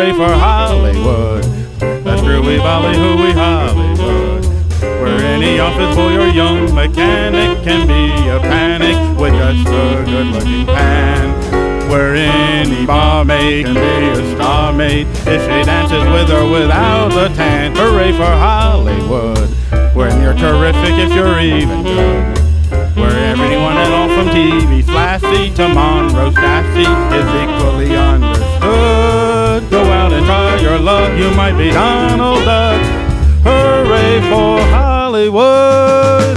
Hooray for Hollywood. That's screwy ballyhooey Hollywood. Where any office boy or young mechanic can be a panic with just a good-looking pan. Where any barmaid can be a star maid if she dances with or without a tan. Hooray for Hollywood. When you're terrific if you're even good. Where everyone at all from TV Flashy to Monroe Stassy is equally understood. Go out and try your luck, you might be Donald Duck. Hooray for Hollywood!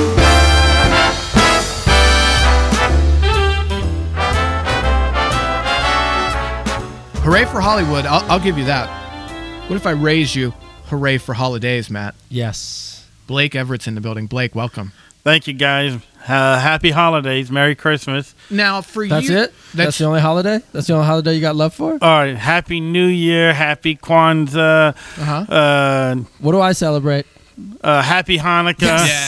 Hooray for Hollywood. I'll give you that. What if I raise you hooray for holidays, Matt? Yes. Blake Everett's in the building. Blake, welcome. Thank you, guys. Happy holidays. Merry Christmas. Now, for That's you... it? That's the only holiday? That's the only holiday you got love for? All right. Happy New Year. Happy Kwanzaa. What do I celebrate? Happy Hanukkah.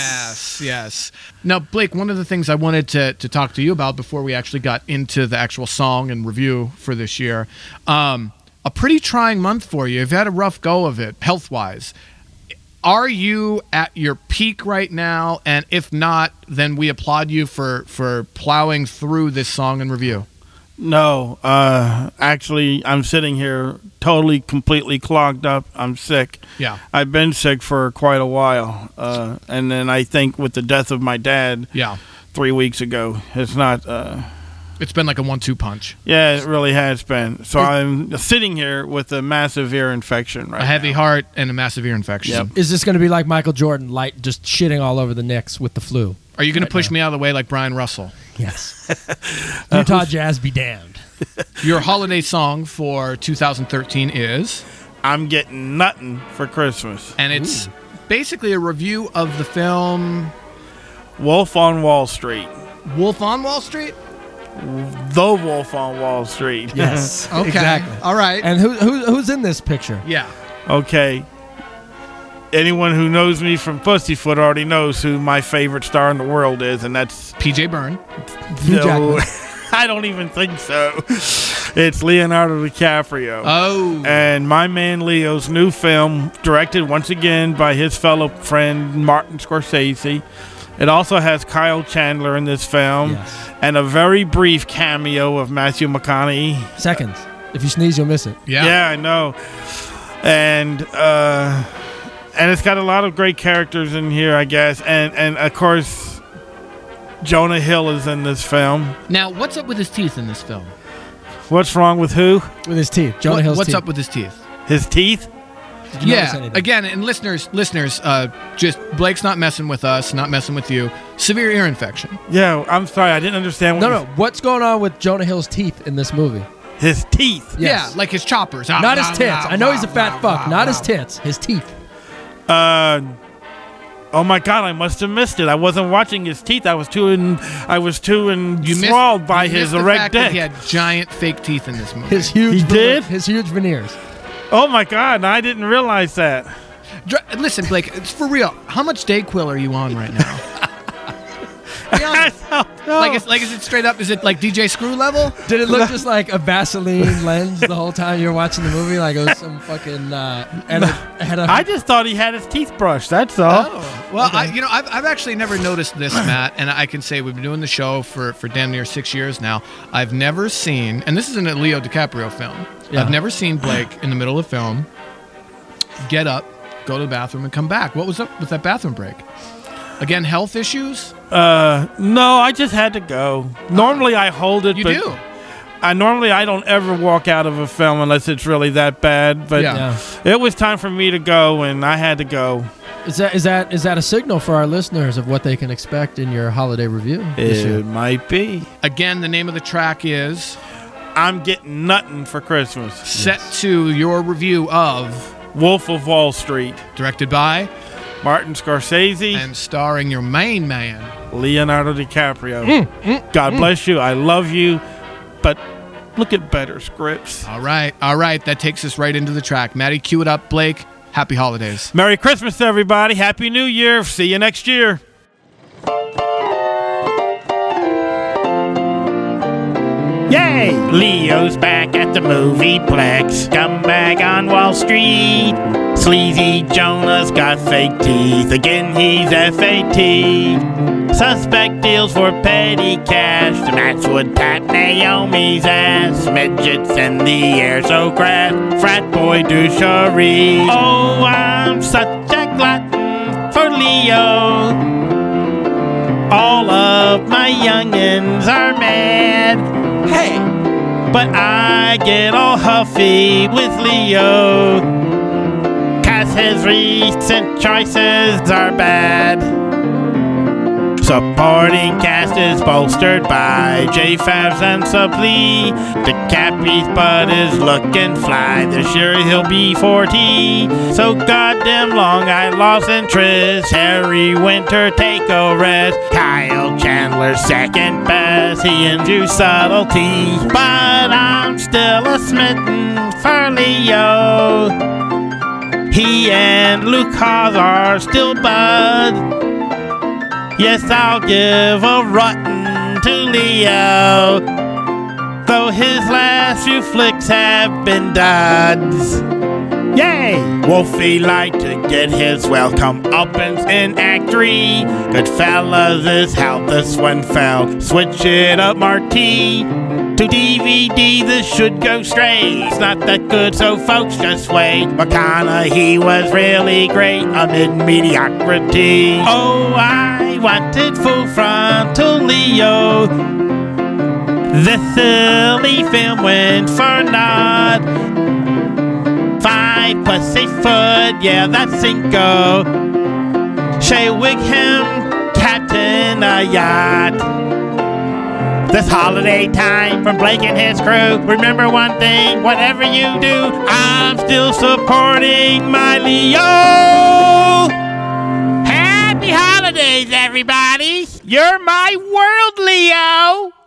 Yes. Now, Blake, one of the things I wanted to talk to you about before we actually got into the actual song and review for this year, a pretty trying month for you. You've had a rough go of it, health-wise. Are you at your peak right now? And if not, then we applaud you for plowing through this song and review. No, actually, I'm sitting here totally, completely clogged up. I'm sick. Yeah. I've been sick for quite a while. And then I think with the death of my dad 3 weeks ago, it's not... It's been like a 1-2 punch. Yeah, it really has been. So I'm sitting here with a massive ear infection right now. A heavy heart and a massive ear infection. Yep. Is this going to be like Michael Jordan, like just shitting all over the Knicks with the flu? Are you going to push me out of the way like Brian Russell? Yes. Utah Jazz be damned. Your holiday song for 2013 is? I'm Getting Nuttin' for Christmas. And it's basically a review of the film... Wolf on Wall Street. Wolf on Wall Street? The Wolf on Wall Street. Yes. Okay. Exactly. All right. And who's in this picture? Yeah. Okay. Anyone who knows me from Pussyfoot already knows who my favorite star in the world is, and that's... P.J. Byrne. Hugh Jackman. I don't even think so. It's Leonardo DiCaprio. Oh. And my man Leo's new film, directed once again by his fellow friend Martin Scorsese. It also has Kyle Chandler in this film, and a very brief cameo of Matthew McConaughey. Seconds. If you sneeze, you'll miss it. Yeah, I know. And it's got a lot of great characters in here, I guess. And of course, Jonah Hill is in this film. Now, what's up with his teeth in this film? What's wrong with who? With his teeth. Jonah Hill's What's teeth. up with his teeth? His teeth? Did you notice anything? Again, and listeners, just Blake's not messing with us, not messing with you. Severe ear infection. Yeah, I'm sorry, I didn't understand. No. What's going on with Jonah Hill's teeth in this movie? His teeth. Yes. Yeah, like his choppers. Not his tits. I know he's a fat fuck. Not his tits. His teeth. Oh my God! I must have missed it. I wasn't watching his teeth. I was too enthralled by his erect dick. He had giant fake teeth in this movie. His huge. He did? His huge veneers. Oh my God! I didn't realize that. Listen, Blake, it's for real. How much Dayquil are you on right now? Be honest. Like, is it straight up? Is it like DJ Screw level? Did it look just like a Vaseline lens the whole time you were watching the movie? Like it was some fucking. I just thought he had his teeth brushed. That's all. Oh, well, okay. I've actually never noticed this, Matt, and I can say we've been doing the show for damn near 6 years now. I've never seen, and this isn't a Leo DiCaprio film. Yeah. I've never seen Blake in the middle of film get up, go to the bathroom, and come back. What was up with that bathroom break? Again, health issues? No, I just had to go. Normally I hold it. You but do? I don't ever walk out of a film unless it's really that bad. But it was time for me to go, and I had to go. Is that a signal for our listeners of what they can expect in your holiday review? It might be. Again, the name of the track is I'm Getting Nuttin' for Christmas. Set to your review of Wolf of Wall Street. Directed by Martin Scorsese. And starring your main man, Leonardo DiCaprio. God bless you. I love you. But look at better scripts. All right. That takes us right into the track. Maddie, cue it up. Blake, happy holidays. Merry Christmas, everybody. Happy New Year. See you next year. Yay! Leo's back at the movieplex. Scumbag on Wall Street. Sleazy Jonah's got fake teeth. Again, he's FAT. Suspect deals for petty cash. The match would tap Naomi's ass. Midgets in the air so crass. Frat boy douchery. Oh, I'm such a glutton for Leo. All of my youngins are mad. Hey! But I get all huffy with Leo, 'cause his recent choices are bad. Supporting cast is bolstered by J-Favs and Supplee. DiCappy's butt is looking fly. This year he'll be 40. So goddamn long I lost interest. Harry Winter take a rest. Kyle Chandler second best. He injures subtlety. But I'm still a smitten for Leo. He and Luke Haas are still bud. Yes, I'll give a rotten to Leo, though his last few flicks have been duds. Yay! Wolfie like to get his welcome uppance in Act 3. Goodfellas is how this one fell. Switch it up, Marty. To DVD, this should go straight. It's not that good, so folks just wait. McConaughey was really great amid mediocrity. Oh, I wanted full frontal Leo. This silly film went for naught. 5 pussyfoot, yeah, that's Cinco. Shea Wigham, captain a yacht. This holiday time from Blake and his crew, remember one thing, whatever you do, I'm still supporting my Leo. Happy holidays, everybody. You're my world, Leo.